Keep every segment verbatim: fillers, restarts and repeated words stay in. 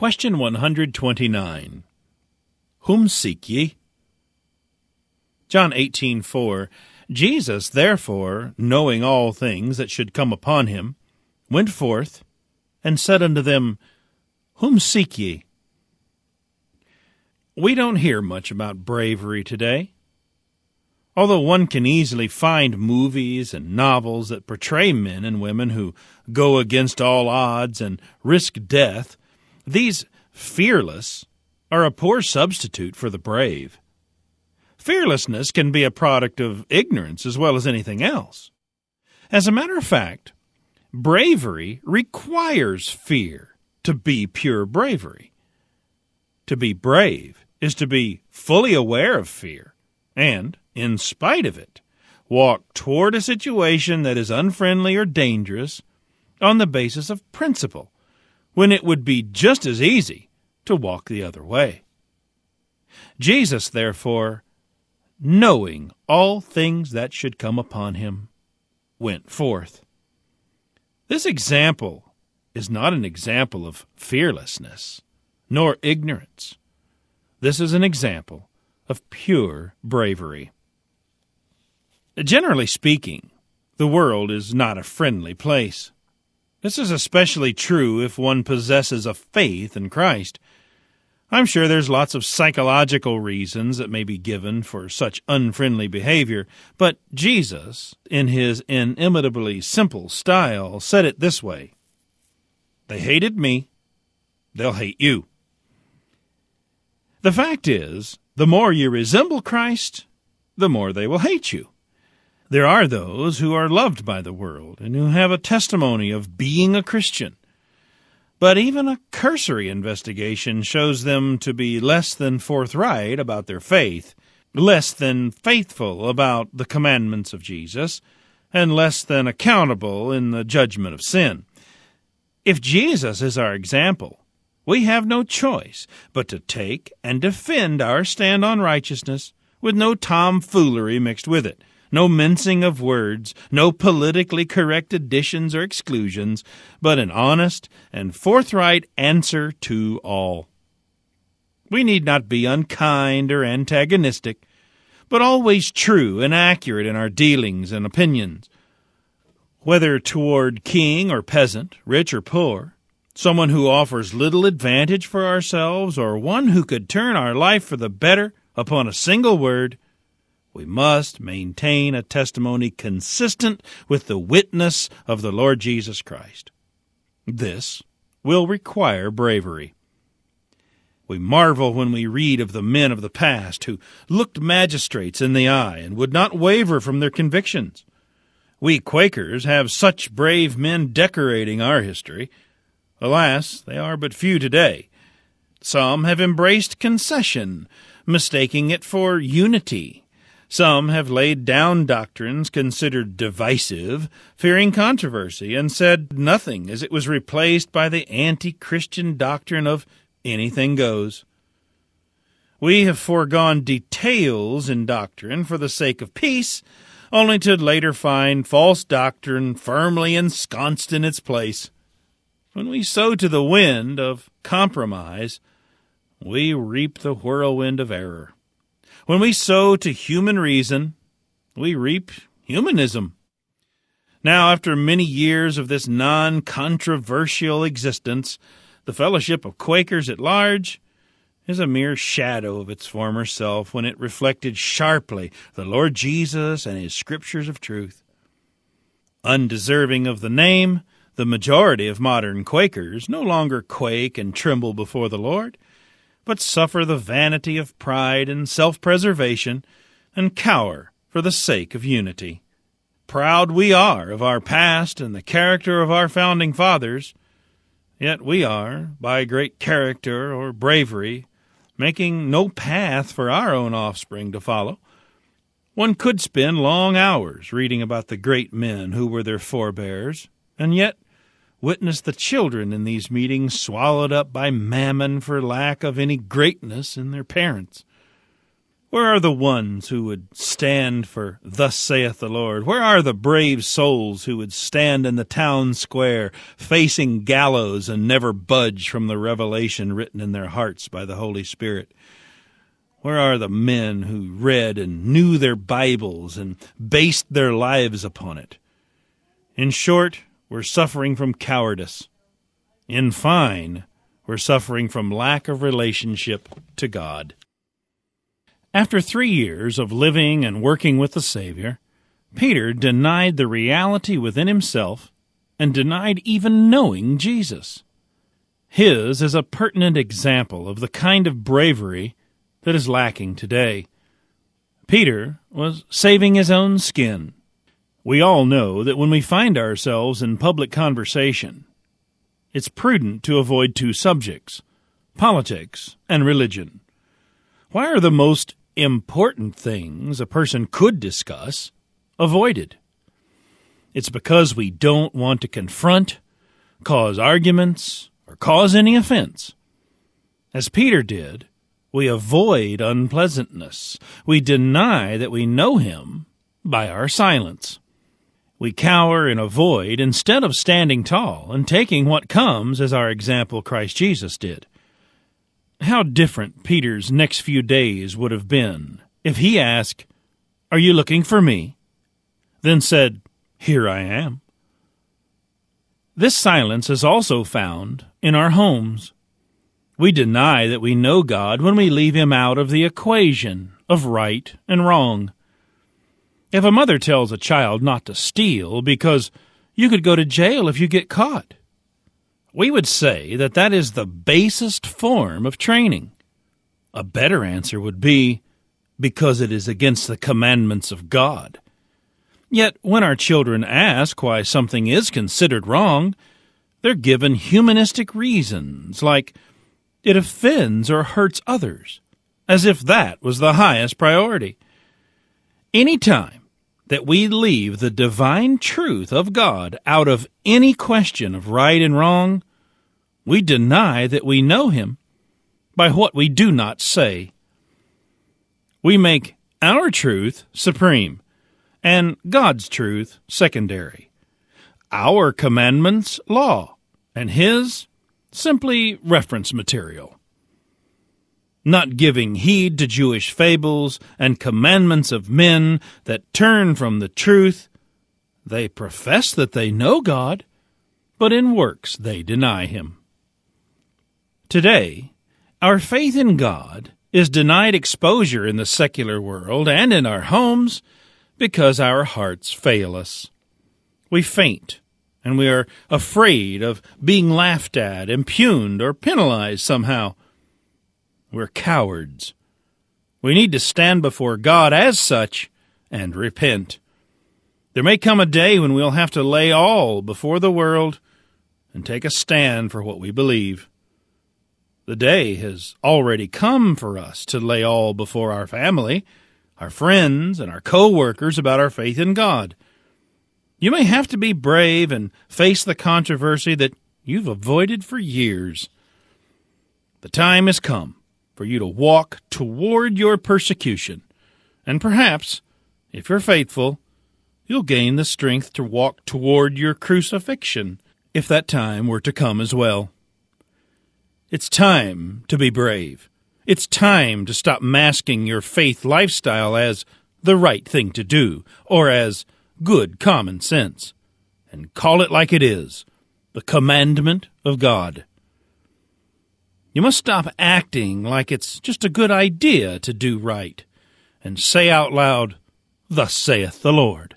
Question one hundred twenty-nine. Whom seek ye? John eighteen four. Jesus, therefore, knowing all things that should come upon him, went forth, and said unto them, Whom seek ye? We don't hear much about bravery today. Although one can easily find movies and novels that portray men and women who go against all odds and risk death, these fearless are a poor substitute for the brave. Fearlessness can be a product of ignorance as well as anything else. As a matter of fact, bravery requires fear to be pure bravery. To be brave is to be fully aware of fear and, in spite of it, walk toward a situation that is unfriendly or dangerous on the basis of principle, when it would be just as easy to walk the other way. Jesus, therefore, knowing all things that should come upon him, went forth. This example is not an example of fearlessness, nor ignorance. This is an example of pure bravery. Generally speaking, the world is not a friendly place. This is especially true if one possesses a faith in Christ. I'm sure there's lots of psychological reasons that may be given for such unfriendly behavior, but Jesus, in his inimitably simple style, said it this way: They hated me, they'll hate you. The fact is, the more you resemble Christ, the more they will hate you. There are those who are loved by the world and who have a testimony of being a Christian. But even a cursory investigation shows them to be less than forthright about their faith, less than faithful about the commandments of Jesus, and less than accountable in the judgment of sin. If Jesus is our example, we have no choice but to take and defend our stand on righteousness with no tomfoolery mixed with it. No mincing of words, no politically correct additions or exclusions, but an honest and forthright answer to all. We need not be unkind or antagonistic, but always true and accurate in our dealings and opinions. Whether toward king or peasant, rich or poor, someone who offers little advantage for ourselves, or one who could turn our life for the better upon a single word, we must maintain a testimony consistent with the witness of the Lord Jesus Christ. This will require bravery. We marvel when we read of the men of the past who looked magistrates in the eye and would not waver from their convictions. We Quakers have such brave men decorating our history. Alas, they are but few today. Some have embraced concession, mistaking it for unity. Some have laid down doctrines considered divisive, fearing controversy, and said nothing as it was replaced by the anti-Christian doctrine of anything goes. We have foregone details in doctrine for the sake of peace, only to later find false doctrine firmly ensconced in its place. When we sow to the wind of compromise, we reap the whirlwind of error. When we sow to human reason, we reap humanism. Now, after many years of this non-controversial existence, the fellowship of Quakers at large is a mere shadow of its former self when it reflected sharply the Lord Jesus and his scriptures of truth. Undeserving of the name, the majority of modern Quakers no longer quake and tremble before the Lord, but suffer the vanity of pride and self-preservation, and cower for the sake of unity. Proud we are of our past and the character of our founding fathers, yet we are, by great character or bravery, making no path for our own offspring to follow. One could spend long hours reading about the great men who were their forebears, and yet witness the children in these meetings swallowed up by mammon for lack of any greatness in their parents. Where are the ones who would stand for "Thus saith the Lord"? Where are the brave souls who would stand in the town square, facing gallows and never budge from the revelation written in their hearts by the Holy Spirit? Where are the men who read and knew their Bibles and based their lives upon it? In short, we're suffering from cowardice. In fine, we're suffering from lack of relationship to God. After three years of living and working with the Savior, Peter denied the reality within himself and denied even knowing Jesus. His is a pertinent example of the kind of bravery that is lacking today. Peter was saving his own skin. We all know that when we find ourselves in public conversation, it's prudent to avoid two subjects, politics and religion. Why are the most important things a person could discuss avoided? It's because we don't want to confront, cause arguments, or cause any offense. As Peter did, we avoid unpleasantness. We deny that we know him by our silence. We cower and avoid instead of standing tall and taking what comes as our example Christ Jesus did. How different Peter's next few days would have been if he asked, "Are you looking for me?" then said, "Here I am." This silence is also found in our homes. We deny that we know God when we leave him out of the equation of right and wrong. If a mother tells a child not to steal because you could go to jail if you get caught, we would say that that is the basest form of training. A better answer would be, because it is against the commandments of God. Yet when our children ask why something is considered wrong, they're given humanistic reasons like, it offends or hurts others, as if that was the highest priority. Any time that we leave the divine truth of God out of any question of right and wrong, we deny that we know him by what we do not say. We make our truth supreme and God's truth secondary. Our commandments law, and his simply reference material. Not giving heed to Jewish fables and commandments of men that turn from the truth, they profess that they know God, but in works they deny him. Today, our faith in God is denied exposure in the secular world and in our homes because our hearts fail us. We faint, and we are afraid of being laughed at, impugned, or penalized somehow. We're cowards. We need to stand before God as such and repent. There may come a day when we'll have to lay all before the world and take a stand for what we believe. The day has already come for us to lay all before our family, our friends, and our co-workers about our faith in God. You may have to be brave and face the controversy that you've avoided for years. The time has come for you to walk toward your persecution, and perhaps, if you're faithful, you'll gain the strength to walk toward your crucifixion, if that time were to come as well. It's time to be brave. It's time to stop masking your faith lifestyle as the right thing to do, or as good common sense, and call it like it is, the commandment of God. You must stop acting like it's just a good idea to do right, and say out loud, "Thus saith the Lord."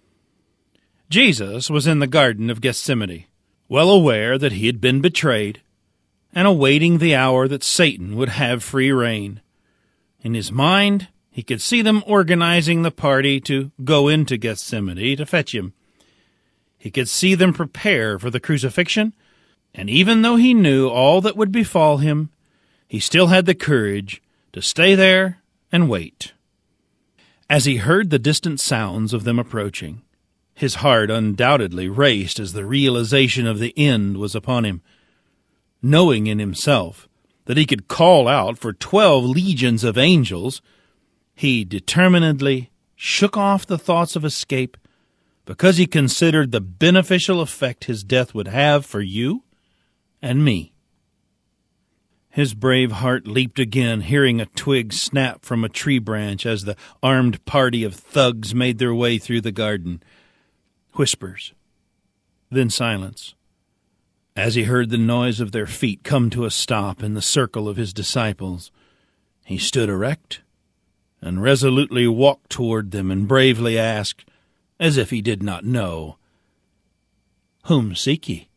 Jesus was in the Garden of Gethsemane, well aware that he had been betrayed, and awaiting the hour that Satan would have free rein. In his mind, he could see them organizing the party to go into Gethsemane to fetch him. He could see them prepare for the crucifixion, and even though he knew all that would befall him, he still had the courage to stay there and wait. As he heard the distant sounds of them approaching, his heart undoubtedly raced as the realization of the end was upon him. Knowing in himself that he could call out for twelve legions of angels, He determinedly shook off the thoughts of escape because he considered the beneficial effect his death would have for you and me. His brave heart leaped again, hearing a twig snap from a tree branch as the armed party of thugs made their way through the garden. Whispers, then silence, as he heard the noise of their feet come to a stop in the circle of his disciples. He stood erect and resolutely walked toward them and bravely asked, as if he did not know, "Whom seek ye?"